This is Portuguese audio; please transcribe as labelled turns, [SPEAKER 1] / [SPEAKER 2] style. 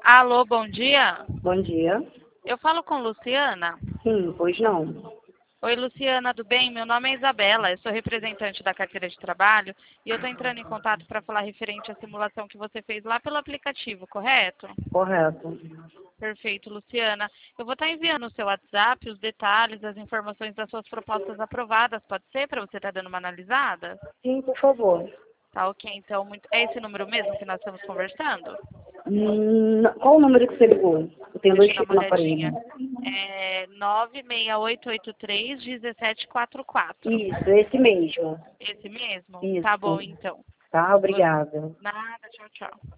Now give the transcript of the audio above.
[SPEAKER 1] Alô, bom dia.
[SPEAKER 2] Bom dia.
[SPEAKER 1] Eu falo com Luciana.
[SPEAKER 2] Sim, pois não.
[SPEAKER 1] Oi, Luciana, tudo bem? Meu nome é Isabela, eu sou representante da carteira de trabalho e eu estou entrando em contato para falar referente à simulação que você fez lá pelo aplicativo, correto?
[SPEAKER 2] Correto.
[SPEAKER 1] Perfeito, Luciana. Eu vou estar enviando no seu WhatsApp os detalhes, as informações das suas propostas aprovadas, pode ser, para você estar dando uma analisada?
[SPEAKER 2] Sim, por favor.
[SPEAKER 1] Tá ok, então, é esse número mesmo que nós estamos conversando?
[SPEAKER 2] Qual o número que você ligou? Eu tenho
[SPEAKER 1] Deixa
[SPEAKER 2] dois
[SPEAKER 1] eu dar
[SPEAKER 2] tipos
[SPEAKER 1] uma
[SPEAKER 2] no aparelho.
[SPEAKER 1] olhadinha. É 96883-1744.
[SPEAKER 2] Isso, esse mesmo.
[SPEAKER 1] Esse mesmo? Tá bom,
[SPEAKER 2] Isso.
[SPEAKER 1] então.
[SPEAKER 2] Tá,
[SPEAKER 1] Vou-
[SPEAKER 2] obrigada.
[SPEAKER 1] Nada, tchau, tchau.